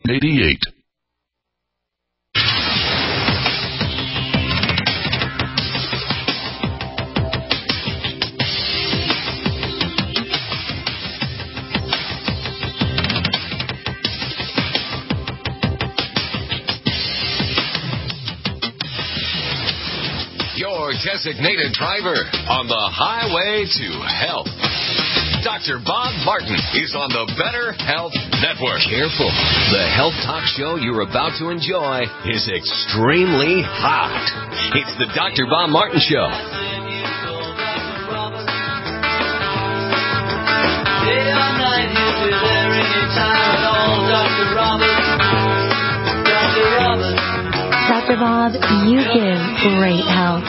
88. Your designated driver on the highway to health. Dr. Bob Martin is on the Better Health Network. Careful. The health talk show you're about to enjoy is extremely hot. It's the Dr. Bob Martin Show. Dr. Bob, you give great help.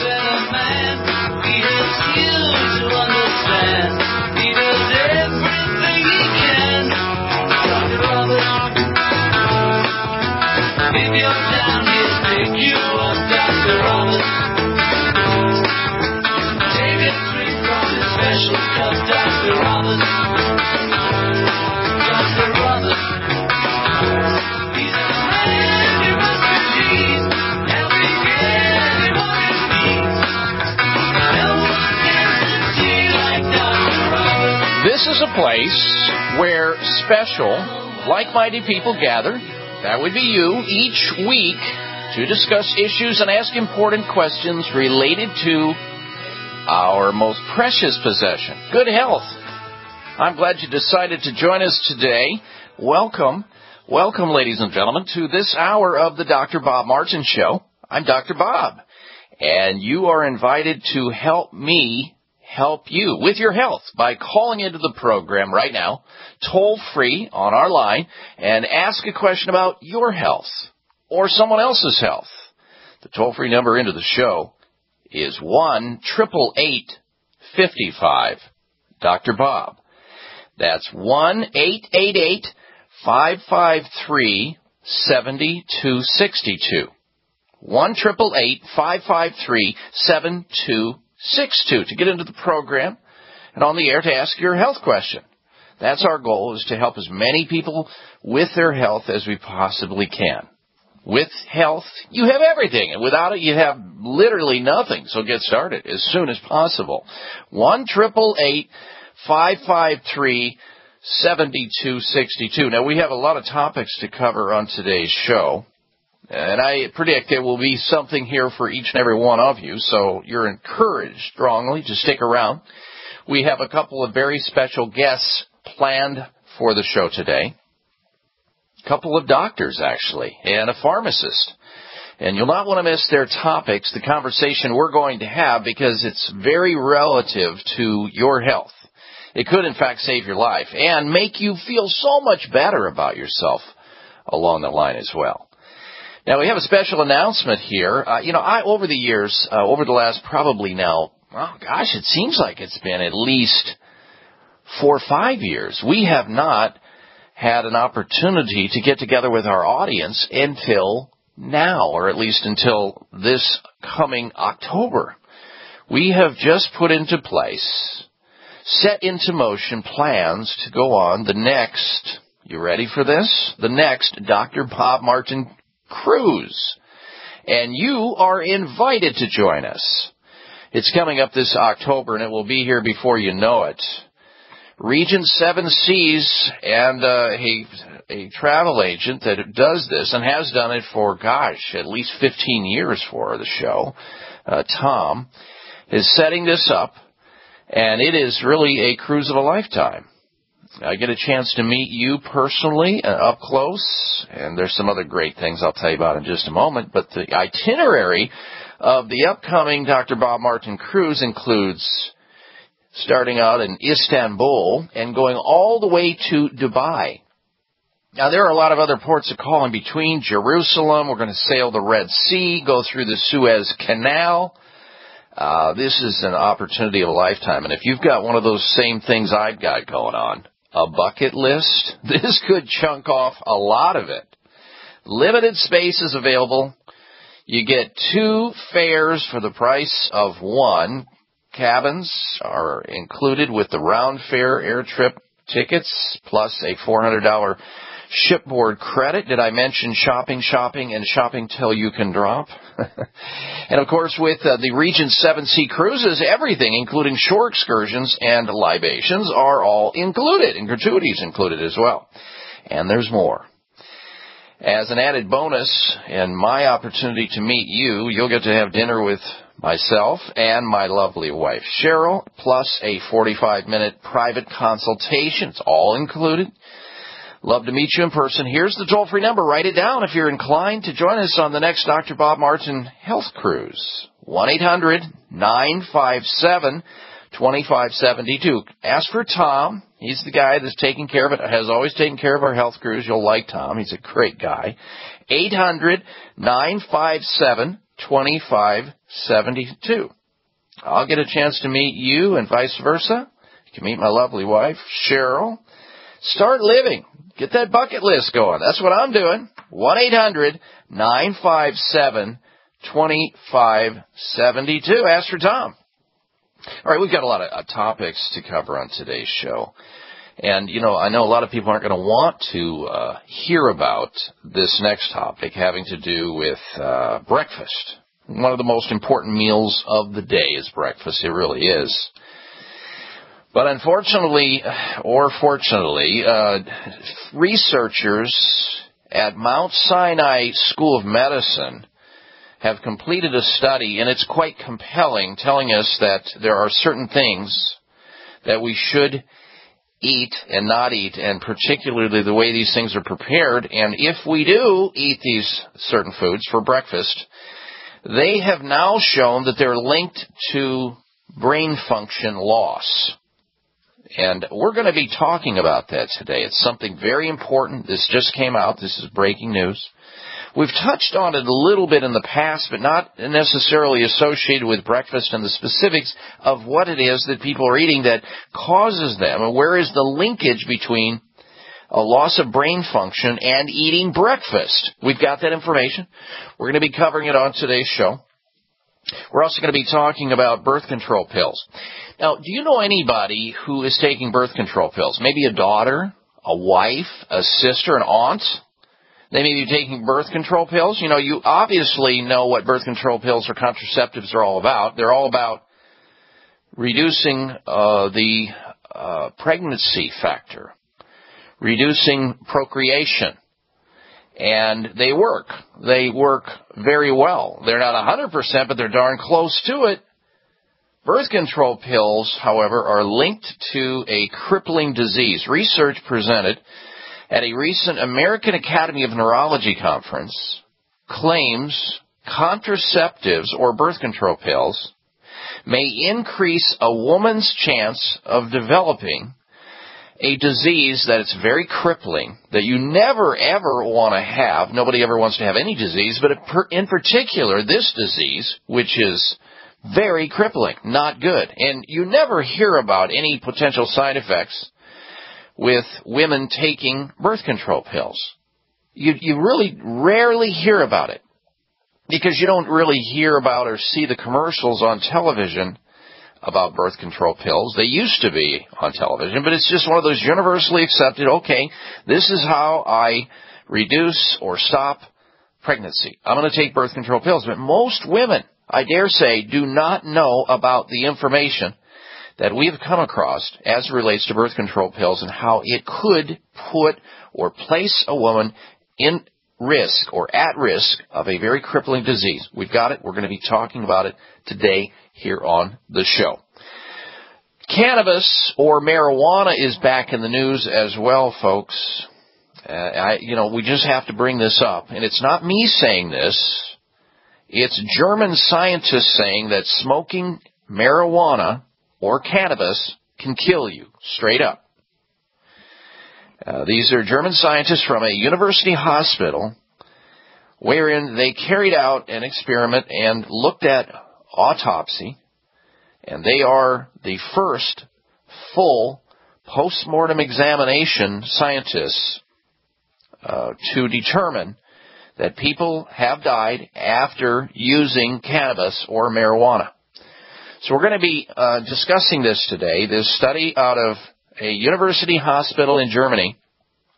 This is a place where special, like-minded people gather, that would be you, each week to discuss issues and ask important questions related to our most precious possession, good health. I'm glad you decided to join us today. Welcome, ladies and gentlemen, to this hour of the Dr. Bob Martin Show. I'm Dr. Bob, and you are invited to help me help you with your health by calling into the program right now, toll-free on our line, and ask a question about your health or someone else's health. The toll-free number into the show is 1-888-55 Dr. Bob. That's 1-888-553-7262. 1-888-553-7262 to get into the program and on the air to ask your health question. That's our goal, is to help as many people with their health as we possibly can. With health, you have everything, and without it, you have literally nothing. So get started as soon as possible. 1-888-553-7262. Now, we have a lot of topics to cover on today's show, and I predict there will be something here for each and every one of you, so you're encouraged strongly to stick around. We have a couple of very special guests planned for the show today. A couple of doctors, actually, and a pharmacist. And you'll not want to miss their topics, the conversation we're going to have, because it's very relative to your health. It could, in fact, save your life and make you feel so much better about yourself along the line as well. Now, we have a special announcement here. Over the years, over the last probably now, it seems like it's been at least 4 or 5 years, we have not had an opportunity to get together with our audience until now, or at least until this coming October. We have just put into place, set into motion plans to go on the next, you ready for this? The next Dr. Bob Martin Cruise. And you are invited to join us. It's coming up this October, and it will be here before you know it. Regent Seven Seas and a travel agent that does this and has done it for, at least 15 years for the show, Tom, is setting this up, and it is really a cruise of a lifetime. I get a chance to meet you personally up close, and there's some other great things I'll tell you about in just a moment, but the itinerary of the upcoming Dr. Bob Martin Cruise includes starting out in Istanbul and going all the way to Dubai. Now, there are a lot of other ports of call in between. Jerusalem, we're going to sail the Red Sea, go through the Suez Canal. This is an opportunity of a lifetime, and if you've got one of those same things I've got going on, a bucket list, this could chunk off a lot of it. Limited space is available. You get 2 fares for the price of 1. Cabins are included with the round fare air trip tickets, plus a $400 shipboard credit. Did I mention shopping, and shopping till you can drop? And, of course, with the Regent 7 Sea cruises, everything, including shore excursions and libations, are all included, and gratuities included as well. And there's more. As an added bonus, and my opportunity to meet you, you'll get to have dinner with myself and my lovely wife, Cheryl, plus a 45-minute private consultation. It's all included. Love to meet you in person. Here's the toll-free number. Write it down if you're inclined to join us on the next Dr. Bob Martin Health Cruise. 1-800-957-2572. Ask for Tom. He's the guy that's taking care of it, has always taken care of our health cruise. You'll like Tom. He's a great guy. 800-957-2572. I'll get a chance to meet you and vice versa. You can meet my lovely wife, Cheryl. Start living. Get that bucket list going. That's what I'm doing. 1-800-957-2572. Ask for Tom. All right, we've got a lot of topics to cover on today's show. And, I know a lot of people aren't going to want to hear about this next topic having to do with breakfast. One of the most important meals of the day is breakfast. It really is. But unfortunately, or fortunately, researchers at Mount Sinai School of Medicine have completed a study, and it's quite compelling, telling us that there are certain things that we should eat and not eat, and particularly the way these things are prepared. And if we do eat these certain foods for breakfast, they have now shown that they're linked to brain function loss. And we're going to be talking about that today. It's something very important. This just came out. This is breaking news. We've touched on it a little bit in the past, but not necessarily associated with breakfast and the specifics of what it is that people are eating that causes them, and where is the linkage between a loss of brain function and eating breakfast. We've got that information. We're going to be covering it on today's show. We're also going to be talking about birth control pills. Now, do you know anybody who is taking birth control pills? Maybe a daughter, a wife, a sister, an aunt? They may be taking birth control pills. You obviously know what birth control pills or contraceptives are all about. They're all about reducing the pregnancy factor, reducing procreation. And they work. They work very well. They're not 100%, but they're darn close to it. Birth control pills, however, are linked to a crippling disease. Research presented at a recent American Academy of Neurology conference claims contraceptives or birth control pills may increase a woman's chance of developing a disease that is very crippling, that you never, ever want to have. Nobody ever wants to have any disease, but in particular, this disease, which is very crippling, not good. And you never hear about any potential side effects with women taking birth control pills. You really rarely hear about it because you don't really hear about or see the commercials on television about birth control pills. They used to be on television, but it's just one of those universally accepted, okay, this is how I reduce or stop pregnancy. I'm going to take birth control pills. But most women, I dare say, do not know about the information that we have come across as it relates to birth control pills and how it could put or place a woman in risk or at risk of a very crippling disease. We've got it. We're going to be talking about it today here on the show. Cannabis or marijuana is back in the news as well, folks. We just have to bring this up. And it's not me saying this. It's German scientists saying that smoking marijuana or cannabis can kill you, straight up. These are German scientists from a university hospital wherein they carried out an experiment and looked at autopsy, and they are the first full post-mortem examination scientists to determine that people have died after using cannabis or marijuana. So we're going to be discussing this today, this study out of a university hospital in Germany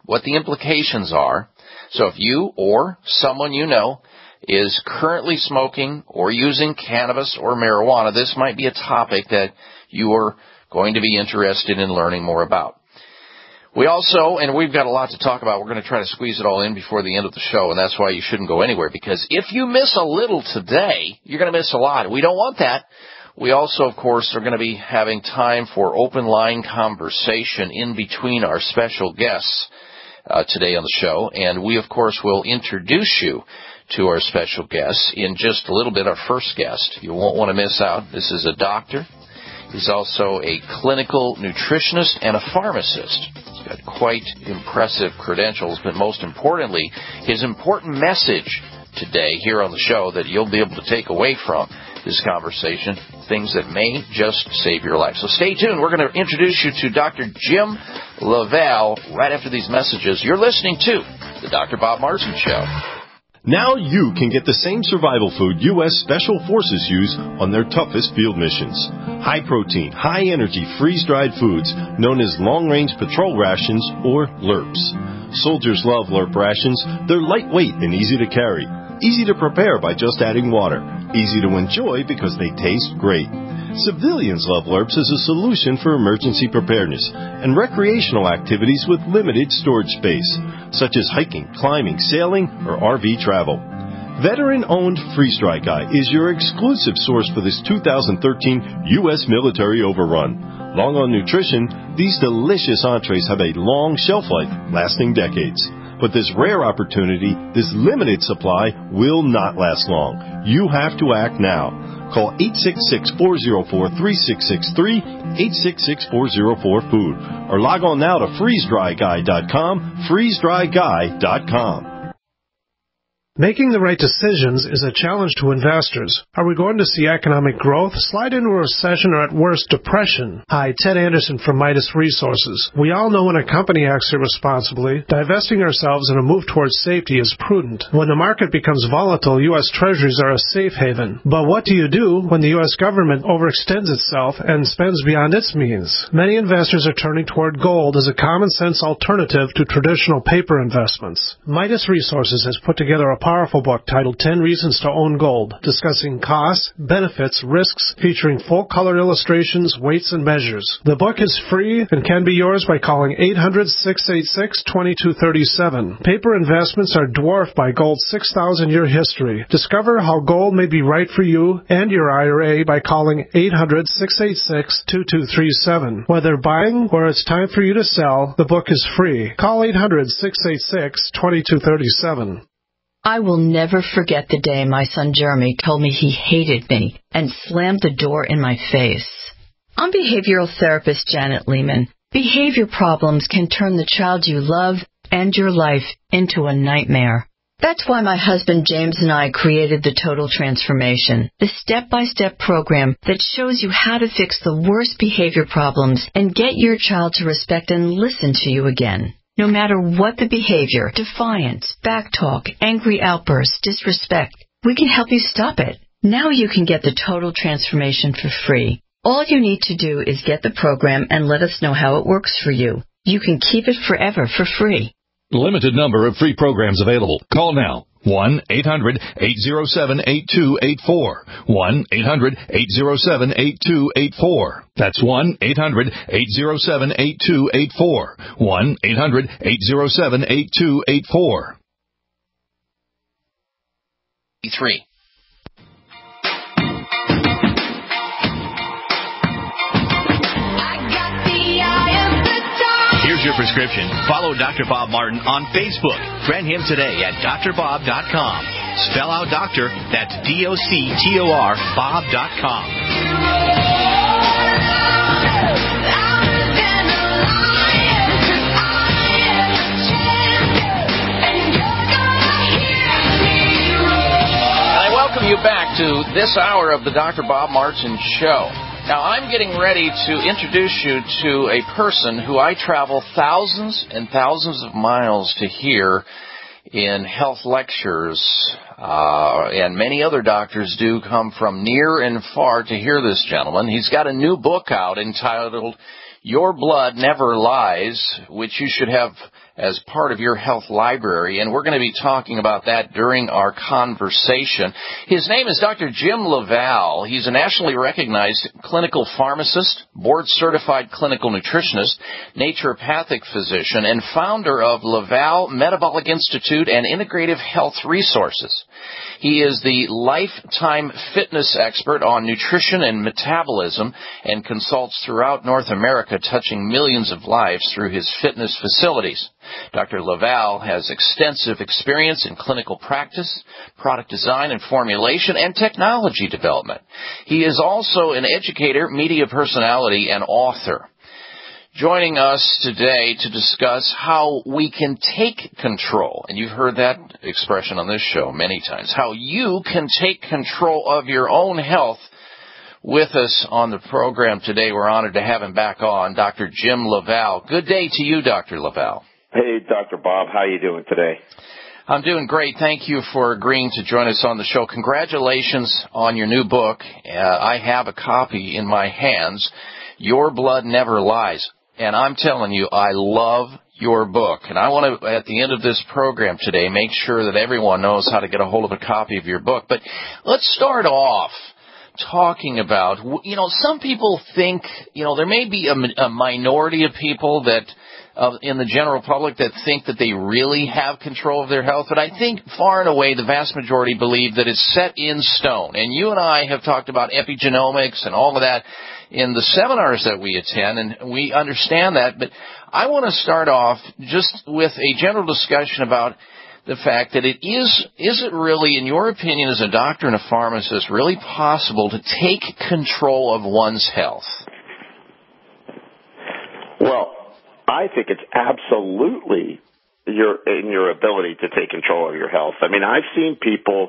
what the implications are. So if you or someone you know is currently smoking or using cannabis or marijuana, this might be a topic that you are going to be interested in learning more about. We also, and we've got a lot to talk about, we're going to try to squeeze it all in before the end of the show, and that's why you shouldn't go anywhere, because if you miss a little today, you're going to miss a lot. We don't want that. We also, of course, are going to be having time for open line conversation in between our special guests today on the show, and we, of course, will introduce you to our special guests in just a little bit. Our first guest, you won't want to miss out. This is a doctor. He's also a clinical nutritionist and a pharmacist. He's got quite impressive credentials, but most importantly, his important message today here on the show that you'll be able to take away from this conversation, things that may just save your life. So stay tuned. We're going to introduce you to Dr. Jim Lavelle right after these messages. You're listening to the Dr. Bob Martin Show. Now you can get the same survival food U.S. Special Forces use on their toughest field missions. High-protein, high-energy, freeze-dried foods known as long-range patrol rations, or LRPs. Soldiers love LRP rations. They're lightweight and easy to carry. Easy to prepare by just adding water. Easy to enjoy because they taste great. Civilians love LRPs as a solution for emergency preparedness and recreational activities with limited storage space, such as hiking, climbing, sailing, or RV travel. Veteran-owned Freeze Dry Guy is your exclusive source for this 2013 U.S. military overrun. Long on nutrition, these delicious entrees have a long shelf life, lasting decades. But this rare opportunity, this limited supply, will not last long. You have to act now. Call 866-404-3663, 866-404-FOOD, or log on now to freezedryguy.com, freezedryguy.com. Making the right decisions is a challenge to investors. Are we going to see economic growth, slide into a recession, or at worst, depression? Hi, Ted Anderson from Midas Resources. We all know when a company acts irresponsibly, divesting ourselves in a move towards safety is prudent. When the market becomes volatile, U.S. Treasuries are a safe haven. But what do you do when the U.S. government overextends itself and spends beyond its means? Many investors are turning toward gold as a common-sense alternative to traditional paper investments. Midas Resources has put together a powerful book titled 10 Reasons to Own Gold, discussing costs, benefits, risks, featuring full-color illustrations, weights, and measures. The book is free and can be yours by calling 800-686-2237. Paper investments are dwarfed by gold's 6,000-year history. Discover how gold may be right for you and your IRA by calling 800-686-2237. Whether buying or it's time for you to sell, the book is free. Call 800-686-2237. I will never forget the day my son Jeremy told me he hated me and slammed the door in my face. I'm behavioral therapist Janet Lehman. Behavior problems can turn the child you love and your life into a nightmare. That's why my husband James and I created the Total Transformation, the step-by-step program that shows you how to fix the worst behavior problems and get your child to respect and listen to you again. No matter what the behavior, defiance, backtalk, angry outbursts, disrespect, we can help you stop it. Now you can get the Total Transformation for free. All you need to do is get the program and let us know how it works for you. You can keep it forever for free. Limited number of free programs available. Call now. 1-800-807-8284. 1-800-807-8284. That's 1-800-807-8284. 1-800-807-8284. 3. Here's your prescription. Follow Dr. Bob Martin on Facebook. Friend him today at drbob.com. Spell out doctor, that's D-O-C-T-O-R, bob.com. I welcome you back to this hour of the Dr. Bob Martin Show. Now, I'm getting ready to introduce you to a person who I travel thousands and thousands of miles to hear in health lectures, and many other doctors do come from near and far to hear this gentleman. He's got a new book out entitled Your Blood Never Lies, which you should have as part of your health library, and we're going to be talking about that during our conversation. His name is Dr. Jim LaValle. He's a nationally recognized clinical pharmacist, board-certified clinical nutritionist, naturopathic physician, and founder of LaValle Metabolic Institute and Integrative Health Resources. He is the lifetime fitness expert on nutrition and metabolism and consults throughout North America, touching millions of lives through his fitness facilities. Dr. LaValle has extensive experience in clinical practice, product design and formulation, and technology development. He is also an educator, media personality, and author. Joining us today to discuss how we can take control, and you've heard that expression on this show many times, how you can take control of your own health. With us on the program today, we're honored to have him back on, Dr. Jim LaValle. Good day to you, Dr. LaValle. Hey, Dr. Bob. How you doing today? I'm doing great. Thank you for agreeing to join us on the show. Congratulations on your new book. I have a copy in my hands, Your Blood Never Lies. And I'm telling you, I love your book. And I want to, at the end of this program today, make sure that everyone knows how to get a hold of a copy of your book. But let's start off talking about, some people think, there may be a minority of people that, in the general public, that think that they really have control of their health. But I think far and away the vast majority believe that it's set in stone. And you and I have talked about epigenomics and all of that in the seminars that we attend, and we understand that. But I want to start off just with a general discussion about the fact that is it really, in your opinion as a doctor and a pharmacist, really possible to take control of one's health? Well, I think it's absolutely in your ability to take control of your health. I mean, I've seen people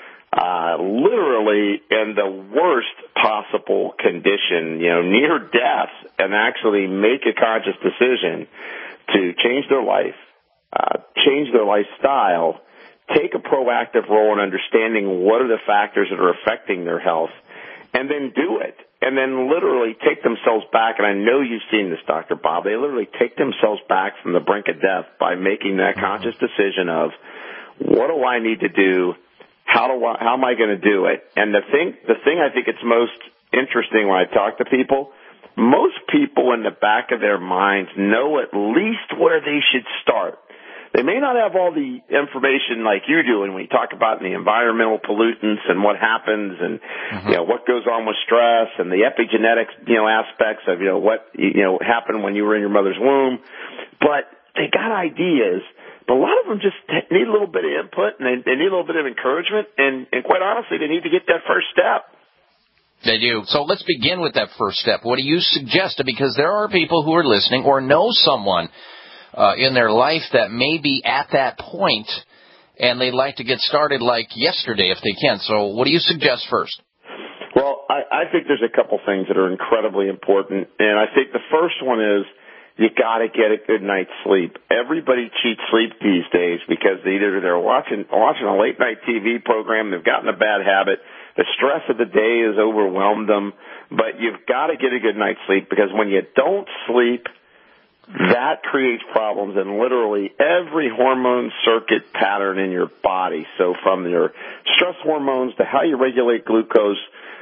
literally in the worst possible condition, near death, and actually make a conscious decision to change their life, change their lifestyle, take a proactive role in understanding what are the factors that are affecting their health, and then do it. And then literally take themselves back, and I know you've seen this, Dr. Bob, they literally take themselves back from the brink of death by making that conscious decision of, what do I need to do? How am I going to do it? And the thing I think it's most interesting when I talk to people, most people in the back of their minds know at least where they should start. They may not have all the information like you do, and when you talk about the environmental pollutants and what happens and what goes on with stress and the epigenetics aspects of what happened when you were in your mother's womb, but they got ideas. But a lot of them just need a little bit of input, and they need a little bit of encouragement, and quite honestly, they need to get that first step. They do. So let's begin with that first step. What do you suggest? Because there are people who are listening or know someone in their life that may be at that point, and they'd like to get started like yesterday if they can. So what do you suggest first? Well, I think there's a couple things that are incredibly important, and I think the first one is you got to get a good night's sleep. Everybody cheats sleep these days because either they're watching a late night TV program, they've gotten a bad habit, the stress of the day has overwhelmed them, but you've got to get a good night's sleep, because when you don't sleep, that creates problems in literally every hormone circuit pattern in your body. So from your stress hormones to how you regulate glucose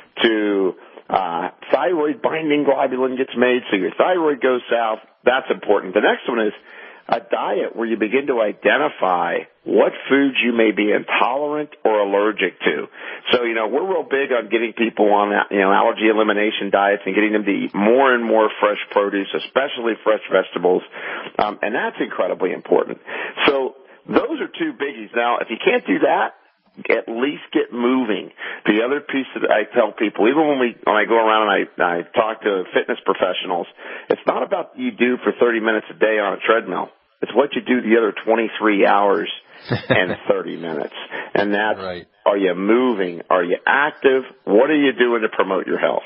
to thyroid binding globulin gets made, so your thyroid goes south. That's important. The next one is a diet where you begin to identify what foods you may be intolerant or allergic to. So, we're real big on getting people on, allergy elimination diets and getting them to eat more and more fresh produce, especially fresh vegetables. And that's incredibly important. So those are two biggies. Now, if you can't do that, at least get moving. The other piece that I tell people, even when I go around and I talk to fitness professionals, it's not about what you do for 30 minutes a day on a treadmill. It's what you do the other 23 hours and 30 minutes. And that's, right. Are you moving? Are you active? What are you doing to promote your health?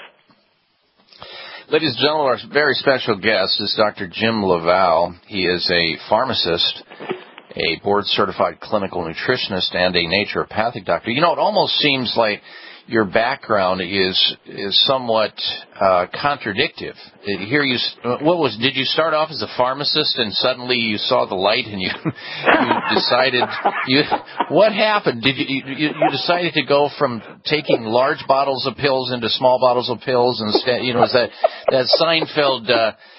Ladies and gentlemen, our very special guest is Dr. Jim LaValle. He is a pharmacist a board-certified clinical nutritionist and a naturopathic doctor. You know, it almost seems like your background is somewhat contradictive. Here did you start off as a pharmacist and suddenly you saw the light and you decided what happened? Did you decided to go from taking large bottles of pills into small bottles of pills instead? You know, is that Seinfeld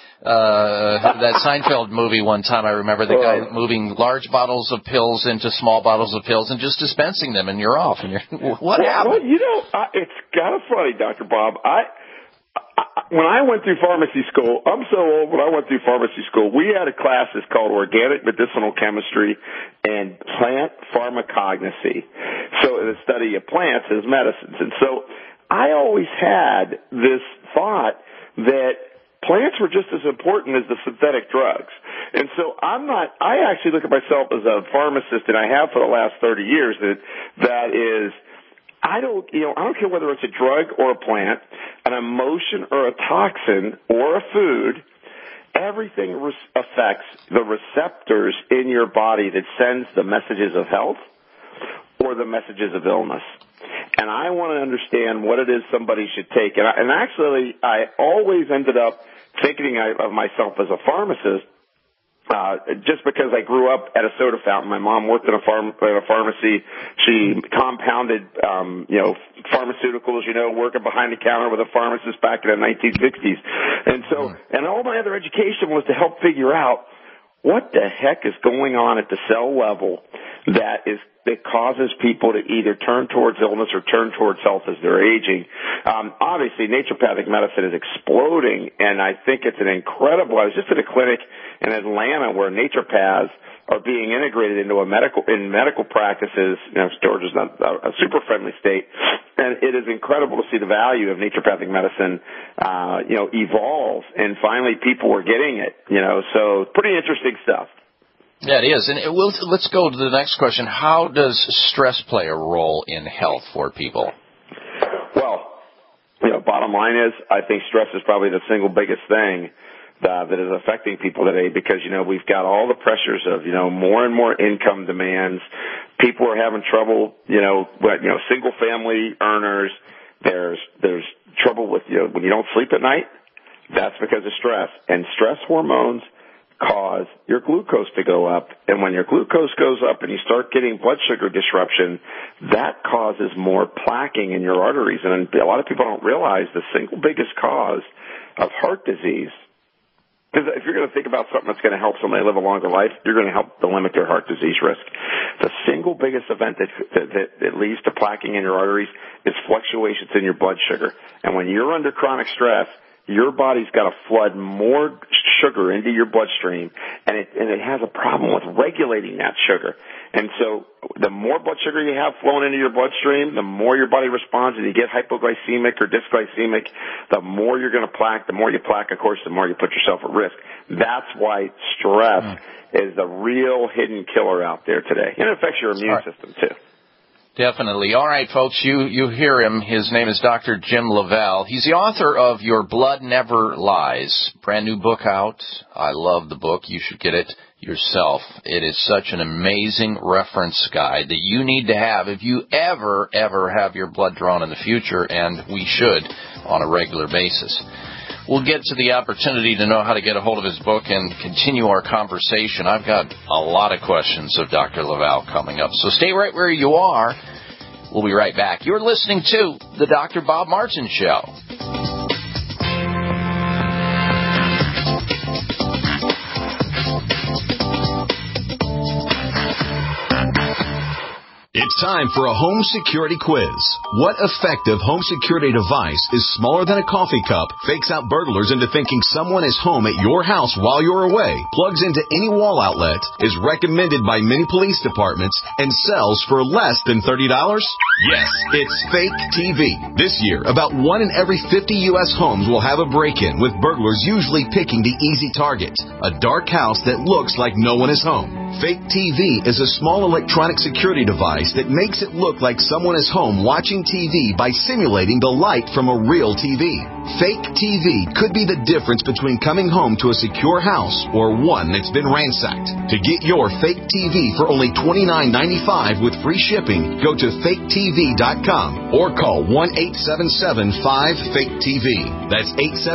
that Seinfeld movie one time, I remember the guy moving large bottles of pills into small bottles of pills and just dispensing them, and you're off. And what happened? Well, you know, it's kind of funny, Dr. Bob. When I went through pharmacy school, I'm so old, when I went through pharmacy school, we had a class that's called Organic Medicinal Chemistry and Plant Pharmacognosy. So the study of plants as medicines. And so I always had this thought that plants were just as important as the synthetic drugs. And so I actually look at myself as a pharmacist, and I have for the last 30 years, that is, I don't care whether it's a drug or a plant, an emotion or a toxin or a food, everything affects the receptors in your body that sends the messages of health or the messages of illness. And I want to understand what it is somebody should take. And actually, I always ended up thinking of myself as a pharmacist, just because I grew up at a soda fountain. My mom worked in a pharmacy. She compounded, pharmaceuticals, working behind the counter with a pharmacist back in the 1960s. And so, and all my other education was to help figure out what the heck is going on at the cell level that causes people to either turn towards illness or turn towards health as they're aging. Obviously, naturopathic medicine is exploding, and I think it's an incredible. I was just at a clinic in Atlanta where naturopaths are being integrated into medical practices. Georgia's not a super friendly state, and it is incredible to see the value of naturopathic medicine, evolve, and finally people are getting it. So pretty interesting stuff. Yeah, it is. And let's go to the next question. How does stress play a role in health for people? Well, bottom line is I think stress is probably the single biggest thing that is affecting people today because, we've got all the pressures of, more and more income demands. People are having trouble, single family earners. There's trouble with, when you don't sleep at night, that's because of stress. And stress hormones cause your glucose to go up. And when your glucose goes up and you start getting blood sugar disruption, that causes more plaquing in your arteries. And a lot of people don't realize the single biggest cause of heart disease, because if you're going to think about something that's going to help somebody live a longer life, you're going to help to limit their heart disease risk. The single biggest event that leads to plaquing in your arteries is fluctuations in your blood sugar. And when you're under chronic stress, your body's got to flood more sugar into your bloodstream, and it has a problem with regulating that sugar. And so the more blood sugar you have flowing into your bloodstream, the more your body responds, and you get hypoglycemic or dysglycemic, the more you're going to plaque. The more you plaque, of course, the more you put yourself at risk. That's why stress is the real hidden killer out there today. And it affects your immune system, too. Definitely. All right, folks, you hear him. His name is Dr. Jim LaValle. He's the author of Your Blood Never Lies. Brand new book out. I love the book. You should get it yourself. It is such an amazing reference guide that you need to have if you ever have your blood drawn in the future, and we should on a regular basis. We'll get to the opportunity to know how to get a hold of his book and continue our conversation. I've got a lot of questions of Dr. LaValle coming up, so stay right where you are. We'll be right back. You're listening to the Dr. Bob Martin Show. It's time for a home security quiz. What effective home security device is smaller than a coffee cup, fakes out burglars into thinking someone is home at your house while you're away, plugs into any wall outlet, is recommended by many police departments, and sells for less than $30? Yes, it's Fake TV. This year, about 1 in every 50 U.S. homes will have a break-in, with burglars usually picking the easy target, a dark house that looks like no one is home. Fake TV is a small electronic security device that makes it look like someone is home watching TV by simulating the light from a real TV. Fake TV could be the difference between coming home to a secure house or one that's been ransacked. To get your fake TV for only $29.95 with free shipping, go to faketv.com or call 1-877-5-FAKE-TV. That's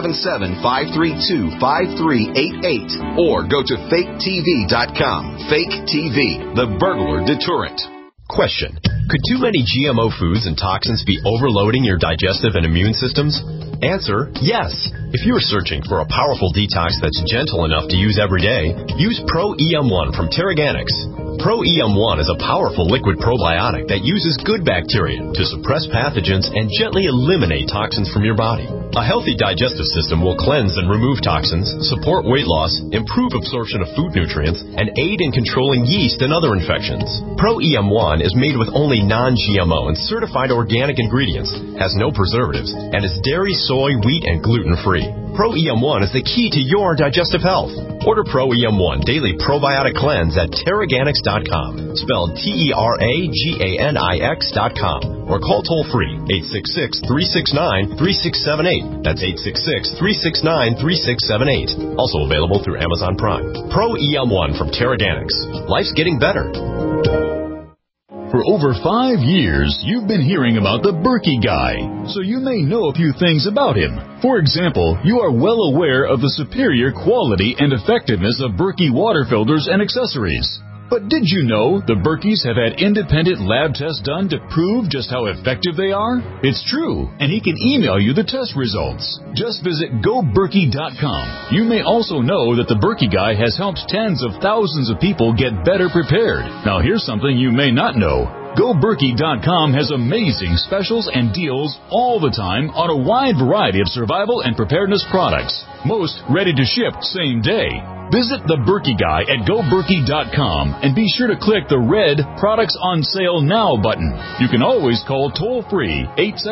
877-532-5388 or go to faketv.com. Fake TV, the burglar deterrent. Question: could too many GMO foods and toxins be overloading your digestive and immune systems? Answer: yes. If you're searching for a powerful detox that's gentle enough to use every day, use Pro-EM1 from Terraganics. Pro-EM1 is a powerful liquid probiotic that uses good bacteria to suppress pathogens and gently eliminate toxins from your body. A healthy digestive system will cleanse and remove toxins, support weight loss, improve absorption of food nutrients, and aid in controlling yeast and other infections. Pro-EM1 is made with only non-GMO and certified organic ingredients, has no preservatives, and is dairy, soy, wheat, and gluten-free. Pro-EM1 is the key to your digestive health. Order Pro-EM1 Daily Probiotic Cleanse at Terraganics.com, spelled Terraganix.com, or call toll-free 866-369-3678. That's 866-369-3678. Also available through Amazon Prime. Pro-EM1 from Terraganics. Life's getting better. For over 5 years, you've been hearing about the Berkey Guy, so you may know a few things about him. For example, you are well aware of the superior quality and effectiveness of Berkey water filters and accessories. But did you know the Berkeys have had independent lab tests done to prove just how effective they are? It's true, and he can email you the test results. Just visit GoBerkey.com. You may also know that the Berkey Guy has helped tens of thousands of people get better prepared. Now here's something you may not know. GoBerkey.com has amazing specials and deals all the time on a wide variety of survival and preparedness products. Most ready to ship same day. Visit the Berkey Guy at GoBerkey.com and be sure to click the red Products on Sale Now button. You can always call toll-free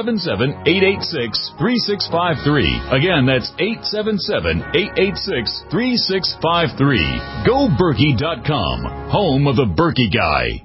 877-886-3653. Again, that's 877-886-3653. GoBerkey.com, home of the Berkey Guy.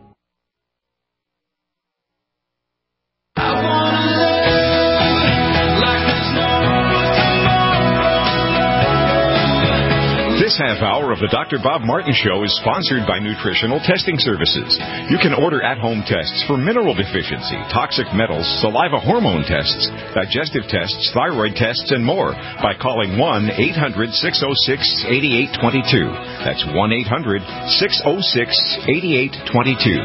This half hour of the Dr. Bob Martin Show is sponsored by Nutritional Testing Services. You can order at-home tests for mineral deficiency, toxic metals, saliva hormone tests, digestive tests, thyroid tests, and more by calling 1-800-606-8822. That's 1-800-606-8822.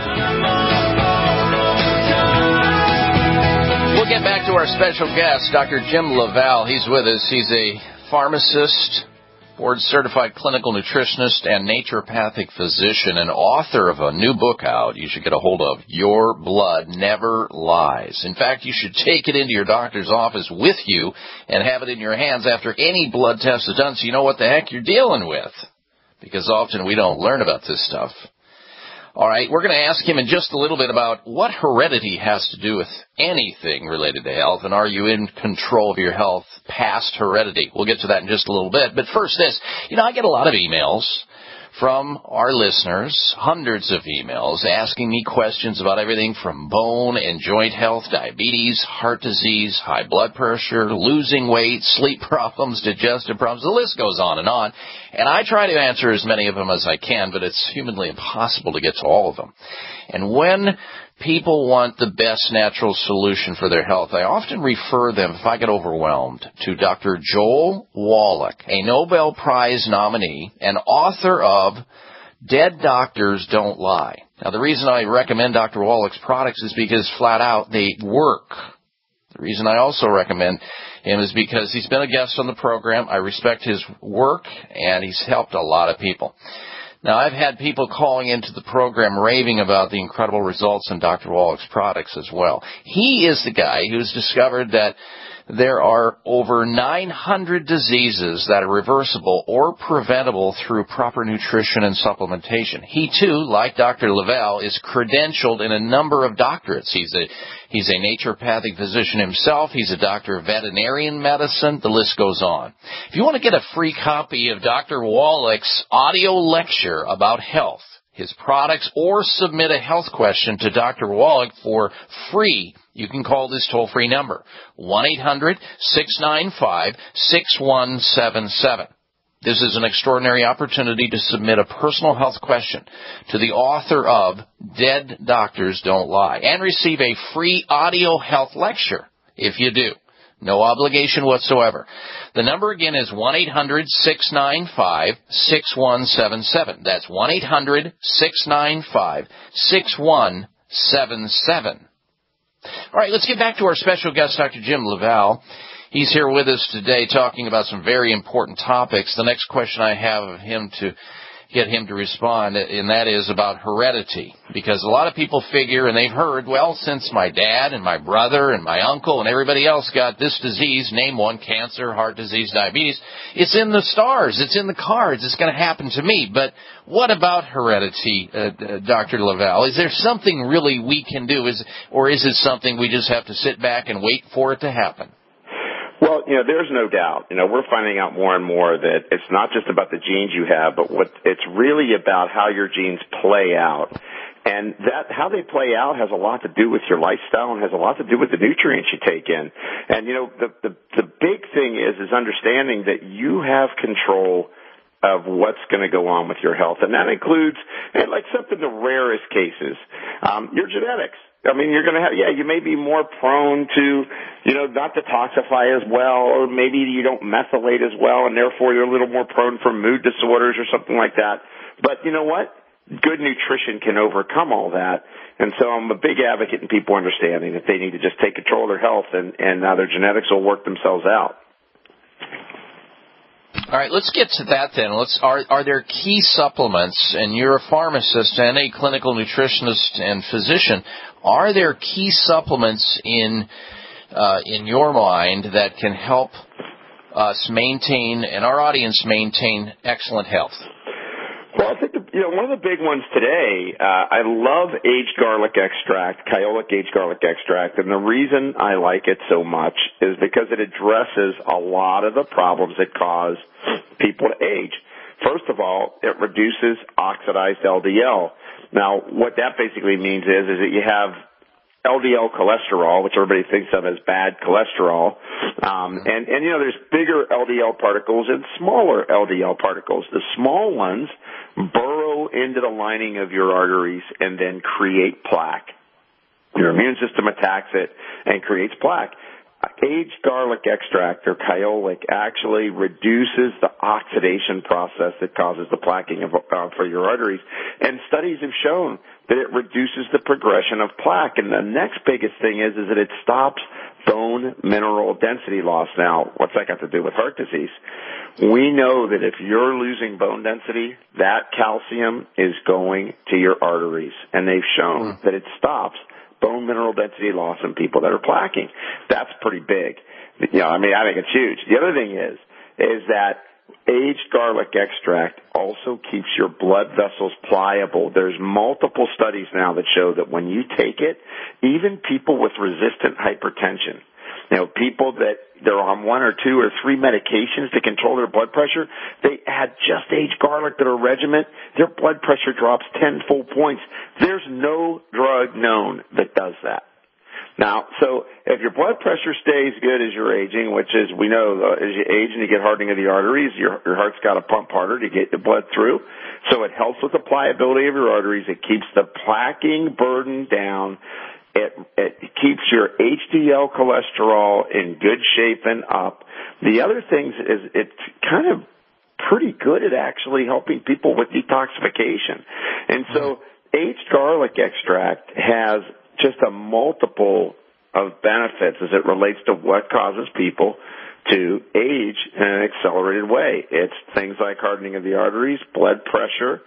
We'll get back to our special guest, Dr. Jim LaValle. He's with us. He's a pharmacist, board-certified clinical nutritionist, and naturopathic physician, and author of a new book out you should get a hold of, Your Blood Never Lies. In fact, you should take it into your doctor's office with you and have it in your hands after any blood test is done so you know what the heck you're dealing with, because often we don't learn about this stuff. All right, we're going to ask him in just a little bit about what heredity has to do with anything related to health, and are you in control of your health past heredity? We'll get to that in just a little bit. But first this, I get a lot of emails from our listeners, hundreds of emails, asking me questions about everything from bone and joint health, diabetes, heart disease, high blood pressure, losing weight, sleep problems, digestive problems. The list goes on. And I try to answer as many of them as I can, but it's humanly impossible to get to all of them. And when people want the best natural solution for their health, I often refer them, if I get overwhelmed, to Dr. Joel Wallach, a Nobel Prize nominee and author of Dead Doctors Don't Lie. Now, the reason I recommend Dr. Wallach's products is because, flat out, they work. The reason I also recommend him is because he's been a guest on the program. I respect his work, and he's helped a lot of people. Now, I've had people calling into the program raving about the incredible results in Dr. Wallach's products as well. He is the guy who's discovered that there are over 900 diseases that are reversible or preventable through proper nutrition and supplementation. He, too, like Dr. LaValle, is credentialed in a number of doctorates. He's a naturopathic physician himself. He's a doctor of veterinarian medicine. The list goes on. If you want to get a free copy of Dr. Wallach's audio lecture about health, his products, or submit a health question to Dr. Wallach for free, You can call this toll-free number, 1-800-695-6177. This is an extraordinary opportunity to submit a personal health question to the author of Dead Doctors Don't Lie and receive a free audio health lecture if you do. No obligation whatsoever. The number again is 1-800-695-6177. That's 1-800-695-6177. All right, let's get back to our special guest, Dr. Jim LaValle. He's here with us today talking about some very important topics. The next question I have of him to get him to respond, and that is about heredity. Because a lot of people figure, and they've heard, well, since my dad and my brother and my uncle and everybody else got this disease, name one, cancer, heart disease, diabetes, it's in the stars, it's in the cards, it's going to happen to me. But what about heredity, Dr. LaValle? Is there something really we can do, or is it something we just have to sit back and wait for it to happen? Well, there's no doubt. We're finding out more and more that it's not just about the genes you have, but it's really about how your genes play out. And how they play out has a lot to do with your lifestyle and has a lot to do with the nutrients you take in. And, the big thing is understanding that you have control of what's going to go on with your health. And that includes, like something the rarest cases, your genetics. I mean, you're going to have, you may be more prone to, not detoxify as well, or maybe you don't methylate as well, and therefore you're a little more prone for mood disorders or something like that. But you know what? Good nutrition can overcome all that. And so I'm a big advocate in people understanding that they need to just take control of their health, and their genetics will work themselves out. All right, let's get to that then. Are there key supplements, and you're a pharmacist and a clinical nutritionist and physician, are there key supplements in your mind that can help us maintain, and our audience maintain, excellent health? Well, I think one of the big ones today, I love aged garlic extract, Kyolic aged garlic extract, and the reason I like it so much is because it addresses a lot of the problems that cause people to age. First of all, it reduces oxidized LDL. Now, what that basically means is that you have LDL cholesterol, which everybody thinks of as bad cholesterol, and there's bigger LDL particles and smaller LDL particles. The small ones burrow into the lining of your arteries and then create plaque. Your immune system attacks it and creates plaque. Aged garlic extract, or Kyolic, actually reduces the oxidation process that causes the plaquing for your arteries. And studies have shown that it reduces the progression of plaque. And the next biggest thing is that it stops bone mineral density loss. Now, what's that got to do with heart disease? We know that if you're losing bone density, that calcium is going to your arteries. And they've shown that it stops bone mineral density loss in people that are plaquing. That's pretty big. I think it's huge. The other thing is that aged garlic extract also keeps your blood vessels pliable. There's multiple studies now that show that when you take it, even people with resistant hypertension, people that they're on 1 or 2 or 3 medications to control their blood pressure, they add just aged garlic to their regimen, their blood pressure drops 10 full points. There's no drug known that does that. Now, so if your blood pressure stays good as you're aging, which is, we know, as you age and you get hardening of the arteries, your heart's got to pump harder to get the blood through. So it helps with the pliability of your arteries. It keeps the plaquing burden down. It keeps your HDL cholesterol in good shape and up. The other things is it's kind of pretty good at actually helping people with detoxification. And so aged garlic extract has just a multiple of benefits as it relates to what causes people to age in an accelerated way. It's things like hardening of the arteries, blood pressure,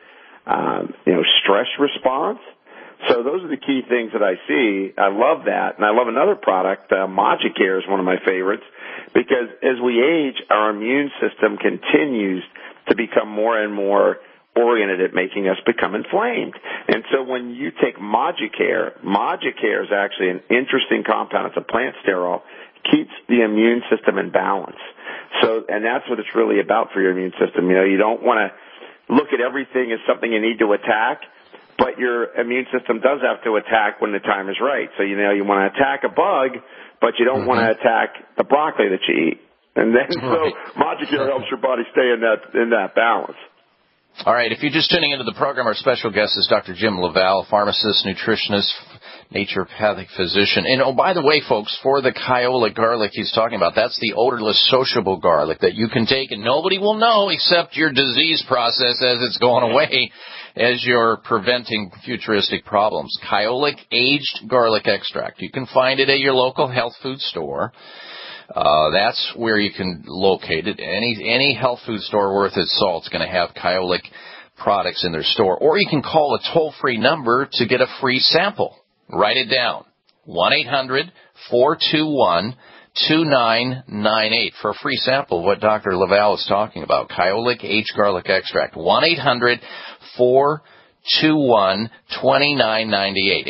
stress response. So those are the key things that I see. I love that. And I love another product, Magicare is one of my favorites, because as we age, our immune system continues to become more and more oriented at making us become inflamed. And so when you take Magicare is actually an interesting compound. It's a plant sterol. Keeps the immune system in balance. So, and that's what it's really about for your immune system. You don't want to look at everything as something you need to attack. but your immune system does have to attack when the time is right. So, you want to attack a bug, but you don't want to attack the broccoli that you eat. And then, so Moducare helps your body stay in that balance. All right, if you're just tuning into the program, our special guest is Dr. Jim LaValle, pharmacist, nutritionist, naturopathic physician. And, by the way, folks, for the Kyolic garlic he's talking about, that's the odorless, sociable garlic that you can take and nobody will know except your disease process as it's going away as you're preventing futuristic problems. Kyolic aged garlic extract. You can find it at your local health food store. That's where you can locate it. Any health food store worth its salt is going to have Kyolic products in their store. Or you can call a toll-free number to get a free sample. Write it down. 1-800-421-2998 for a free sample of what Dr. LaValle is talking about. Kyolic aged garlic extract. 1-800-421-2998.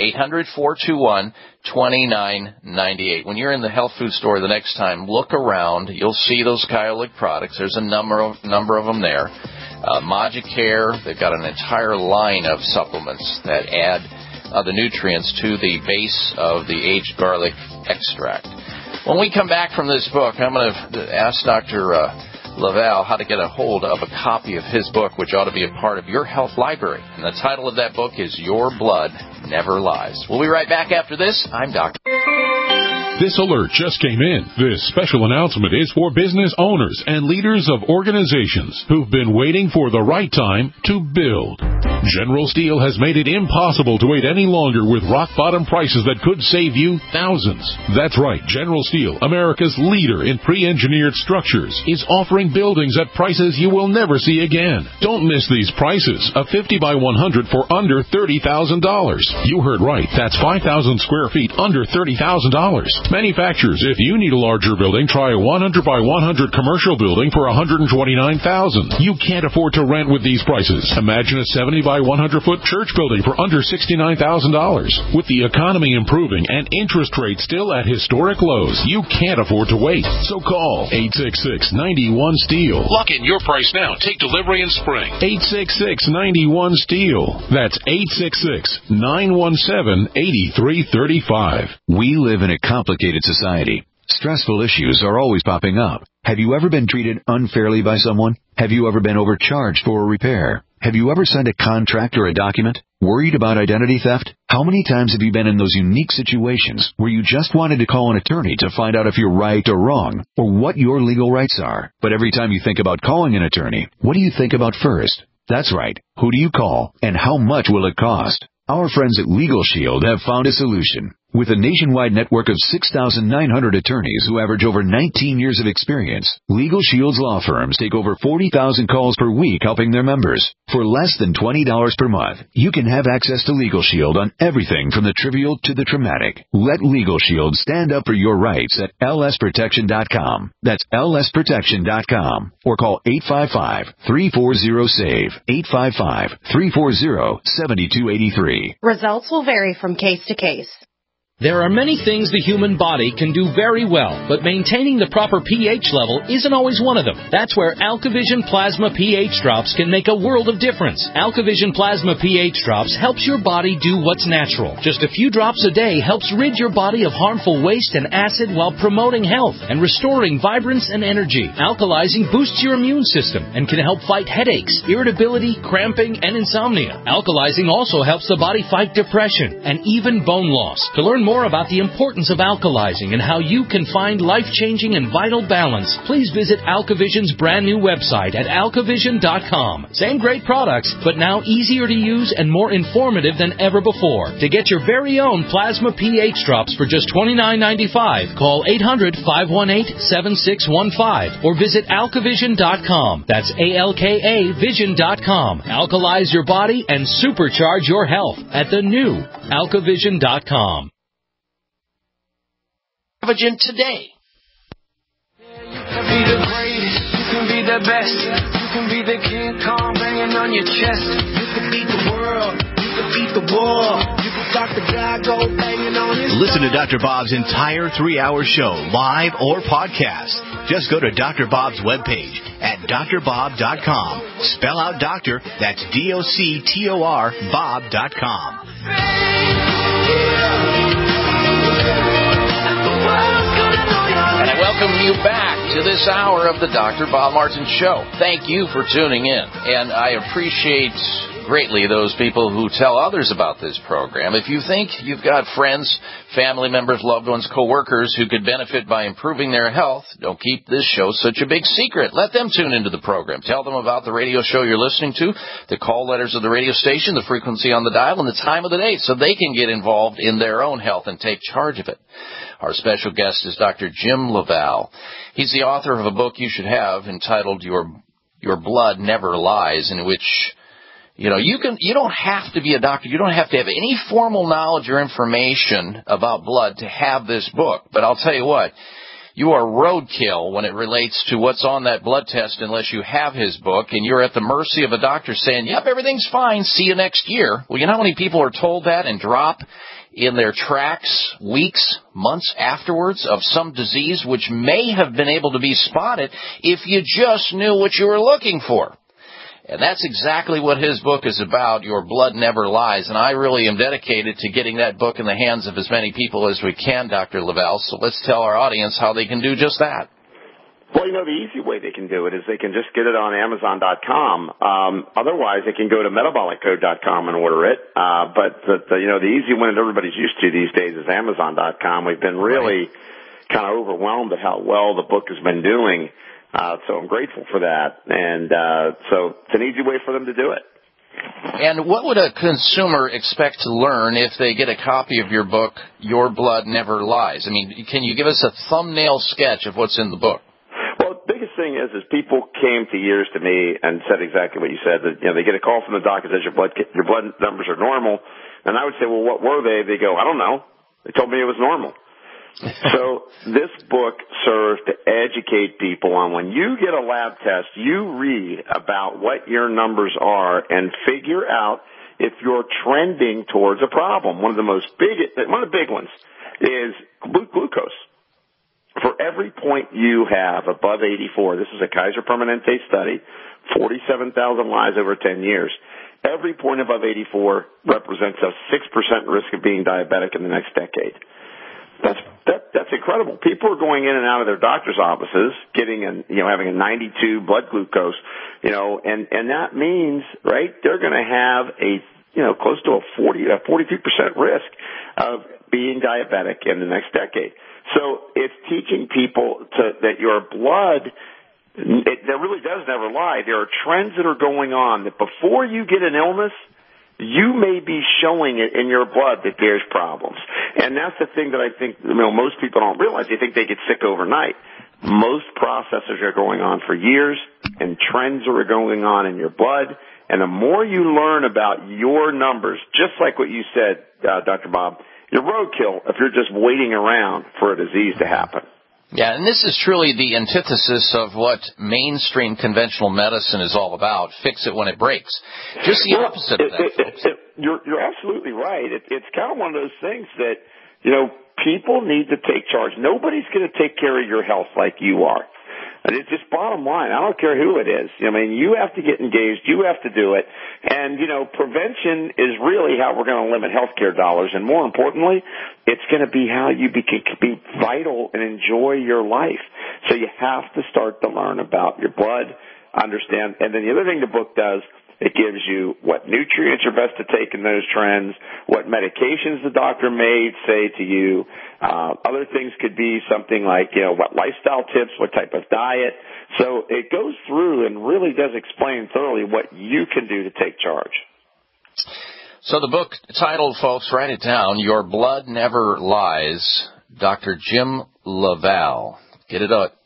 800-421-2998. When you're in the health food store the next time, look around. You'll see those Kyolic products. There's a number of them there. Moducare, they've got an entire line of supplements that add the nutrients to the base of the aged garlic extract. When we come back from this book, I'm going to ask Dr. LaValle how to get a hold of a copy of his book, which ought to be a part of your health library. And the title of that book is Your Blood Never Lies. We'll be right back after this. I'm Dr. This alert just came in. This special announcement is for business owners and leaders of organizations who've been waiting for the right time to build. General Steel has made it impossible to wait any longer with rock-bottom prices that could save you thousands. That's right. General Steel, America's leader in pre-engineered structures, is offering buildings at prices you will never see again. Don't miss these prices. A 50 by 100 for under $30,000. You heard right. That's 5,000 square feet under $30,000. Manufacturers, if you need a larger building, try a 100 by 100 commercial building for $129,000. You can't afford to rent with these prices. Imagine a 70 by 100 foot church building for under $69,000. With the economy improving and interest rates still at historic lows, you can't afford to wait. So call 866-91-STEEL. Lock in your price now. Take delivery in spring. 866-91-STEEL. That's 866-917-8335. We live in a complicated society. Stressful issues are always popping up. Have you ever been treated unfairly by someone? Have you ever been overcharged for a repair? Have you ever signed a contract or a document? Worried about identity theft? How many times have you been in those unique situations where you just wanted to call an attorney to find out if you're right or wrong, or what your legal rights are? But every time you think about calling an attorney, what do you think about first? That's right. Who do you call, and how much will it cost? Our friends at Legal Shield have found a solution. With a nationwide network of 6,900 attorneys who average over 19 years of experience, Legal Shield's law firms take over 40,000 calls per week helping their members. For less than $20 per month, you can have access to Legal Shield on everything from the trivial to the traumatic. Let Legal Shield stand up for your rights at lsprotection.com. That's lsprotection.com. Or call 855-340-SAVE, 855-340-7283. Results will vary from case to case. There are many things the human body can do very well, but maintaining the proper pH level isn't always one of them. That's where AlkaVision Plasma pH Drops can make a world of difference. AlkaVision Plasma pH Drops helps your body do what's natural. Just a few drops a day helps rid your body of harmful waste and acid while promoting health and restoring vibrance and energy. Alkalizing boosts your immune system and can help fight headaches, irritability, cramping, and insomnia. Alkalizing also helps the body fight depression and even bone loss. To learn more about the importance of alkalizing and how you can find life-changing and vital balance, please visit AlkaVision's brand new website at alkavision.com. Same great products, but now easier to use and more informative than ever before. To get your very own Plasma pH Drops for just $29.95, call 800-518-7615 or visit alkavision.com. That's ALKAvision.com. Alkalize your body and supercharge your health at the new alkavision.com. Today. You can be the greatest, you can be the best, you can be the King Kong banging on your chest, you can beat the world, you can beat the war, you can stop the guy go banging on his. Listen to Dr. Bob's entire 3-hour show, live or podcast, Just go to Dr. Bob's webpage at drbob.com. Spell out doctor, that's DOCTOR, Bob.com. And I welcome you back to this hour of the Dr. Bob Martin Show. Thank you for tuning in. And I appreciate greatly those people who tell others about this program. If you think you've got friends, family members, loved ones, co-workers who could benefit by improving their health, don't keep this show such a big secret. Let them tune into the program. Tell them about the radio show you're listening to, the call letters of the radio station, the frequency on the dial, and the time of the day so they can get involved in their own health and take charge of it. Our special guest is Dr. Jim LaValle. He's the author of a book you should have entitled Your Blood Never Lies, in which you don't have to be a doctor. You don't have to have any formal knowledge or information about blood to have this book. But I'll tell you what, you are roadkill when it relates to what's on that blood test unless you have his book, and you're at the mercy of a doctor saying, yep, everything's fine, see you next year. Well, you know how many people are told that and drop in their tracks weeks, months afterwards of some disease which may have been able to be spotted if you just knew what you were looking for. And that's exactly what his book is about, Your Blood Never Lies. And I really am dedicated to getting that book in the hands of as many people as we can, Dr. LaValle. So let's tell our audience how they can do just that. Well, the easy way they can do it is they can just get it on Amazon.com. Otherwise, they can go to MetabolicCode.com and order it. But the easy one that everybody's used to these days is Amazon.com. We've been really kind of overwhelmed at how well the book has been doing. So I'm grateful for that. And so it's an easy way for them to do it. And what would a consumer expect to learn if they get a copy of your book, Your Blood Never Lies? I mean, can you give us a thumbnail sketch of what's in the book? Well, the biggest thing is people came to years to me and said exactly what you said. That, they get a call from the doctor that says your blood numbers are normal. And I would say, well, what were they? They go, I don't know. They told me it was normal. So this book serves to educate people on when you get a lab test, you read about what your numbers are and figure out if you're trending towards a problem. One of the big ones is glucose. For every point you have above 84, this is a Kaiser Permanente study, 47,000 lives over 10 years. Every point above 84 represents a 6% risk of being diabetic in the next decade. That's incredible. People are going in and out of their doctor's offices, having a 92 blood glucose, and that means, right, they're going to have close to a 42% risk of being diabetic in the next decade. So it's teaching people that your blood, that really does never lie. There are trends that are going on that before you get an illness, you may be showing it in your blood that there's problems. And that's the thing that I think most people don't realize. They think they get sick overnight. Most processes are going on for years, and trends are going on in your blood. And the more you learn about your numbers, just like what you said, Dr. Bob, you're roadkill if you're just waiting around for a disease to happen. Yeah, and this is truly the antithesis of what mainstream conventional medicine is all about. Fix it when it breaks. Just the opposite of that, folks. You're absolutely right. It's kind of one of those things that, people need to take charge. Nobody's going to take care of your health like you are. And it's just bottom line. I don't care who it is. You have to get engaged. You have to do it. And, prevention is really how we're going to limit healthcare dollars. And more importantly, it's going to be how you can be vital and enjoy your life. So you have to start to learn about your blood, understand. And then the other thing the book does, it gives you what nutrients are best to take in those trends, what medications the doctor may say to you. Other things could be something like, what lifestyle tips, what type of diet. So it goes through and really does explain thoroughly what you can do to take charge. So the book titled, folks, write it down, Your Blood Never Lies, Dr. Jim LaValle. Get it at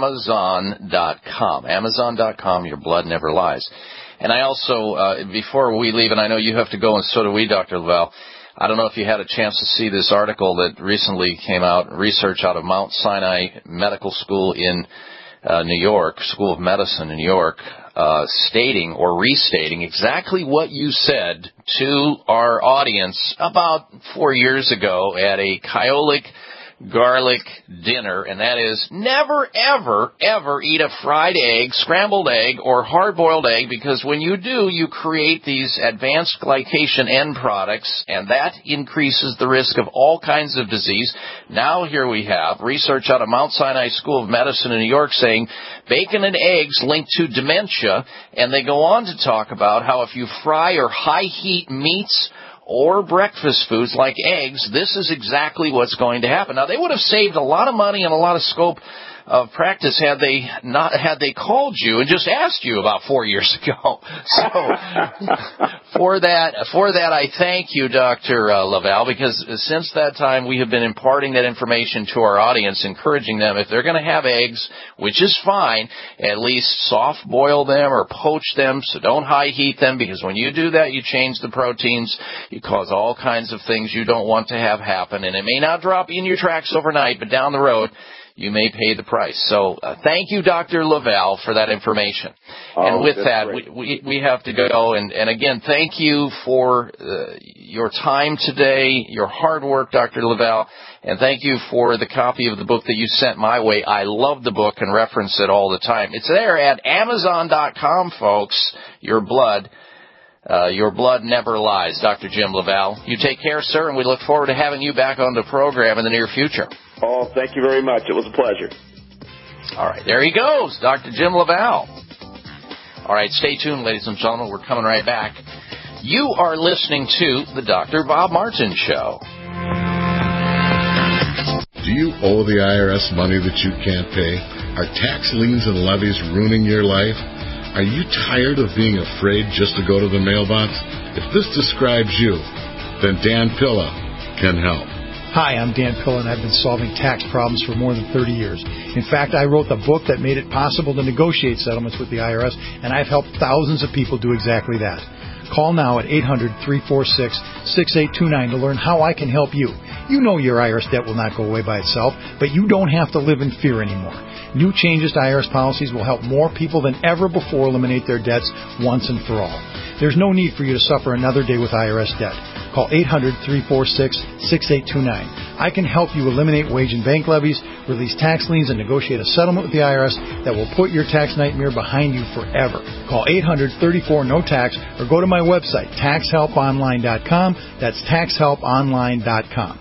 Amazon.com. Amazon.com, Your Blood Never Lies. And I also, before we leave, and I know you have to go, and so do we, Dr. LaValle, I don't know if you had a chance to see this article that recently came out, research out of Mount Sinai Medical School in New York, School of Medicine in New York, stating or restating exactly what you said to our audience about 4 years ago at a Kyolic garlic dinner, and that is never, ever, ever eat a fried egg, scrambled egg, or hard-boiled egg, because when you do, you create these advanced glycation end products, and that increases the risk of all kinds of disease. Now here we have research out of Mount Sinai School of Medicine in New York saying bacon and eggs linked to dementia, and they go on to talk about how if you fry or high-heat meats or breakfast foods like eggs, this is exactly what's going to happen. Now, they would have saved a lot of money and a lot of scope of practice had they called you and just asked you about 4 years ago. So for that I thank you, Dr. Lavelle, because since that time we have been imparting that information to our audience, encouraging them, if they're going to have eggs, which is fine, at least soft boil them or poach them, so don't high heat them, because when you do that, you change the proteins, you cause all kinds of things you don't want to have happen, and it may not drop you in your tracks overnight, but down the road, you may pay the price. So thank you, Dr. Lavelle, for that information. And with that, we have to go. And again, thank you for your time today, your hard work, Dr. Lavelle, and thank you for the copy of the book that you sent my way. I love the book and reference it all the time. It's there at Amazon.com, folks. Your blood never lies. Dr. Jim Lavelle. You take care, sir, and we look forward to having you back on the program in the near future. Oh, thank you very much. It was a pleasure. All right, there he goes, Dr. Jim Lavelle. All right, stay tuned, ladies and gentlemen. We're coming right back. You are listening to the Dr. Bob Martin Show. Do you owe the IRS money that you can't pay? Are tax liens and levies ruining your life? Are you tired of being afraid just to go to the mailbox? If this describes you, then Dan Pilla can help. Hi, I'm Dan Pilla, and I've been solving tax problems for more than 30 years. In fact, I wrote the book that made it possible to negotiate settlements with the IRS, and I've helped thousands of people do exactly that. Call now at 800-346-6829 to learn how I can help you. You know your IRS debt will not go away by itself, but you don't have to live in fear anymore. New changes to IRS policies will help more people than ever before eliminate their debts once and for all. There's no need for you to suffer another day with IRS debt. Call 800-346-6829. I can help you eliminate wage and bank levies, release tax liens, and negotiate a settlement with the IRS that will put your tax nightmare behind you forever. Call 800-34-NO-TAX or go to my website, taxhelponline.com. That's taxhelponline.com.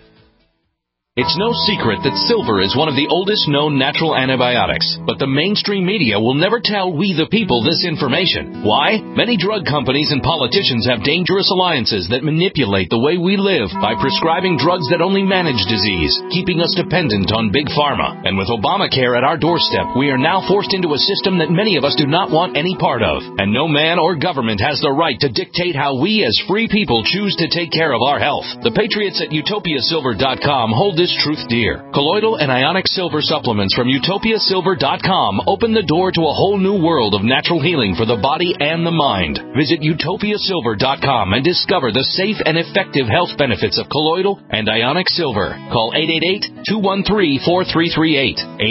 It's no secret that silver is one of the oldest known natural antibiotics, but the mainstream media will never tell we the people this information. Why? Many drug companies and politicians have dangerous alliances that manipulate the way we live by prescribing drugs that only manage disease, keeping us dependent on big pharma. And with Obamacare at our doorstep, we are now forced into a system that many of us do not want any part of. And no man or government has the right to dictate how we as free people choose to take care of our health. The patriots at utopiasilver.com hold this truth dear. Colloidal and ionic silver supplements from utopiasilver.com open the door to a whole new world of natural healing for the body and the mind. Visit utopiasilver.com and discover the safe and effective health benefits of colloidal and ionic silver. Call 888-213-4338.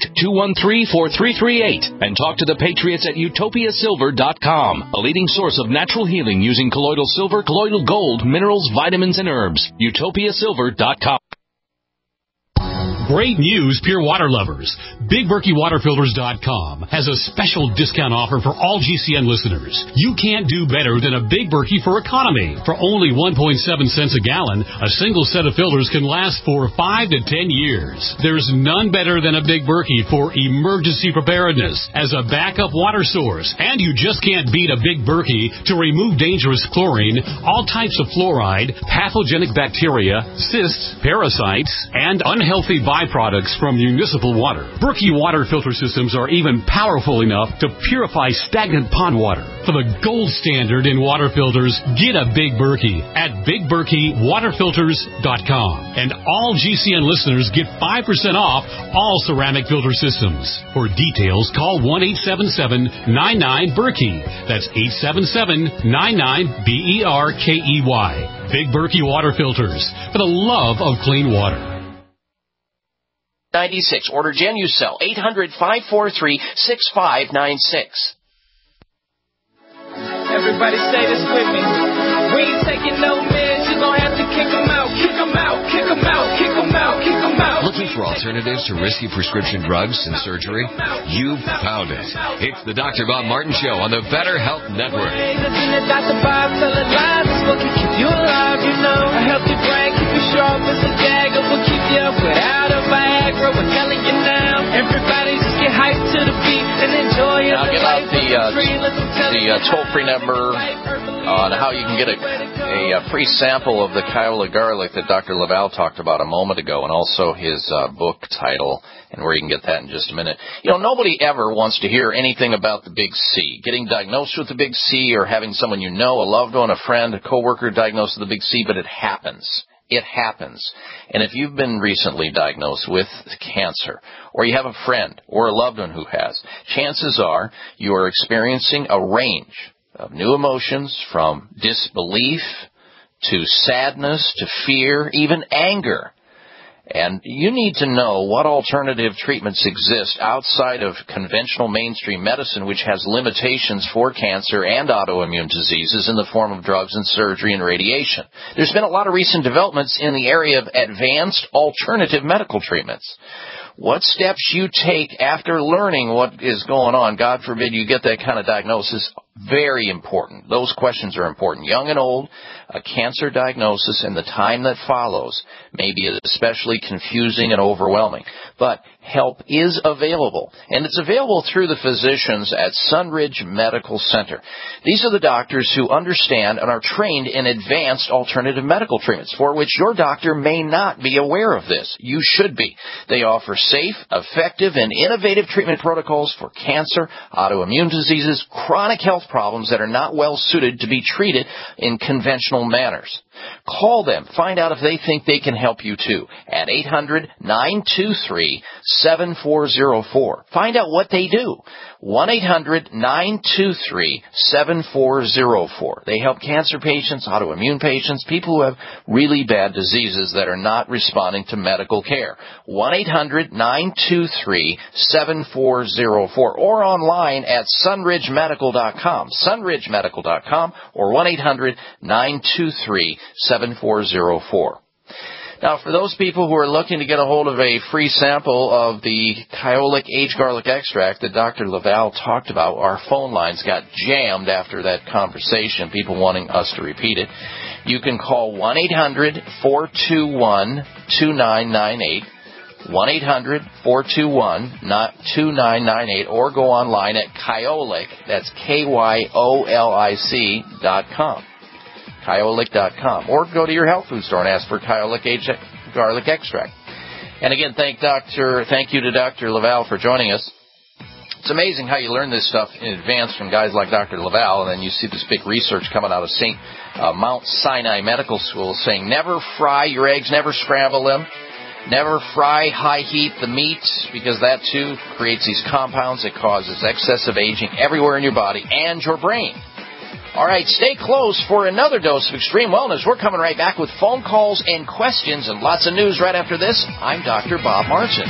888-213-4338 and talk to the patriots at utopiasilver.com, a leading source of natural healing using colloidal silver, colloidal gold, minerals, vitamins, and herbs. utopiasilver.com. Great news, pure water lovers. BigBerkeyWaterFilters.com has a special discount offer for all GCN listeners. You can't do better than a Big Berkey for economy. For only 1.7 cents a gallon, a single set of filters can last for 5 to 10 years. There's none better than a Big Berkey for emergency preparedness as a backup water source. And you just can't beat a Big Berkey to remove dangerous chlorine, all types of fluoride, pathogenic bacteria, cysts, parasites, and unhealthy byproducts from municipal water. Berkey water filter systems are even powerful enough to purify stagnant pond water. For the gold standard in water filters, get a Big Berkey at BigBerkeyWaterFilters.com. And all GCN listeners get 5% off all ceramic filter systems. For details, call 1-877-99-BERKEY. That's 877-99-BERKEY. Big Berkey Water Filters, for the love of clean water. 96. Order Genucel, 800-543-6596. Everybody say this with me. We ain't taking no meds, you gon' have to kick 'em out, kick 'em out, kick 'em out, kick 'em out, kick 'em out. alternatives to risky prescription drugs and surgery? You've found it. It's the Dr. Bob Martin Show on the Better Health Network. Dr. Bob telling lies is what can keep you alive, you know. A healthy brain, keep you sharp as a dagger, will keep you up without a Viagra. We're telling you now. Everybody just get hyped to the beat and enjoy it. Now get out the toll-free number on how you can get a free sample of the Kiowa garlic that Dr. Laval talked about a moment ago, and also his book title, and where you can get that in just a minute. You know, nobody ever wants to hear anything about the big C. Getting diagnosed with the big C, or having someone you know, a loved one, a friend, a coworker diagnosed with the big C, but it happens. It happens. And if you've been recently diagnosed with cancer, or you have a friend or a loved one who has, chances are you are experiencing a range of new emotions, from disbelief to sadness to fear, even anger. And you need to know what alternative treatments exist outside of conventional mainstream medicine, which has limitations for cancer and autoimmune diseases in the form of drugs and surgery and radiation. There's been a lot of recent developments in the area of advanced alternative medical treatments. What steps you take after learning what is going on, God forbid you get that kind of diagnosis, very important. Those questions are important. Young and old, a cancer diagnosis and the time that follows may be especially confusing and overwhelming. But help is available, and it's available through the physicians at Sunridge Medical Center. These are the doctors who understand and are trained in advanced alternative medical treatments, for which your doctor may not be aware of this. You should be. They offer safe, effective, and innovative treatment protocols for cancer, autoimmune diseases, chronic health problems that are not well suited to be treated in conventional manners. Call them. Find out if they think they can help you too at 800-923-7404. Find out what they do. 1-800-923-7404. They help cancer patients, autoimmune patients, people who have really bad diseases that are not responding to medical care. 1-800-923-7404, or online at sunridgemedical.com. sunridgemedical.com, or 1-800-923-7404. Now, for those people who are looking to get a hold of a free sample of the Kyolic aged garlic extract that Dr. Laval talked about, our phone lines got jammed after that conversation, people wanting us to repeat it. You can call 1-800-421-2998, 1-800-421-2998, or go online at Kyolic, that's KYOLIC.com. Kyolic.com, or go to your health food store and ask for Kyolic aged garlic extract. And again, thank you to Dr. Laval for joining us. It's amazing how you learn this stuff in advance from guys like Dr. Laval, and then you see this big research coming out of Mount Sinai Medical School saying never fry your eggs, never scramble them, never fry high heat the meats, because that too creates these compounds that causes excessive aging everywhere in your body and your brain. All right, stay close for another dose of Extreme Wellness. We're coming right back with phone calls and questions and lots of news right after this. I'm Dr. Bob Martin.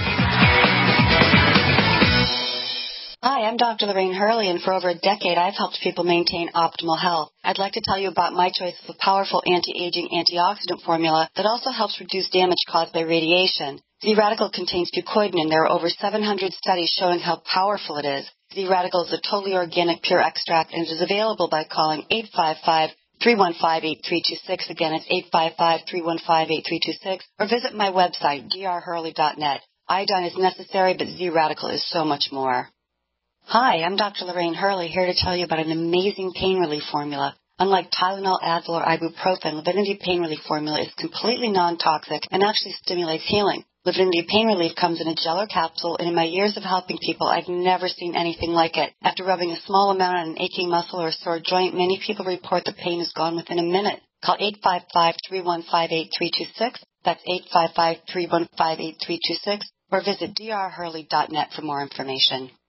Hi, I'm Dr. Lorraine Hurley, and for over a decade, I've helped people maintain optimal health. I'd like to tell you about my choice of a powerful anti-aging antioxidant formula that also helps reduce damage caused by radiation. Z-Radical contains fucoidan, and there are over 700 studies showing how powerful it is. Z-Radical is a totally organic, pure extract, and it is available by calling 855-315-8326. Again, it's 855-315-8326. Or visit my website, drhurley.net. Iodine is necessary, but Z-Radical is so much more. Hi, I'm Dr. Lorraine Hurley, here to tell you about an amazing pain relief formula. Unlike Tylenol, Advil, or ibuprofen, Livinity Pain Relief Formula is completely non-toxic and actually stimulates healing. Livinity Pain Relief comes in a gel or capsule, and in my years of helping people, I've never seen anything like it. After rubbing a small amount on an aching muscle or a sore joint, many people report the pain is gone within a minute. Call 855-315-8326. That's 855-315-8326. Or visit drhurley.net for more information.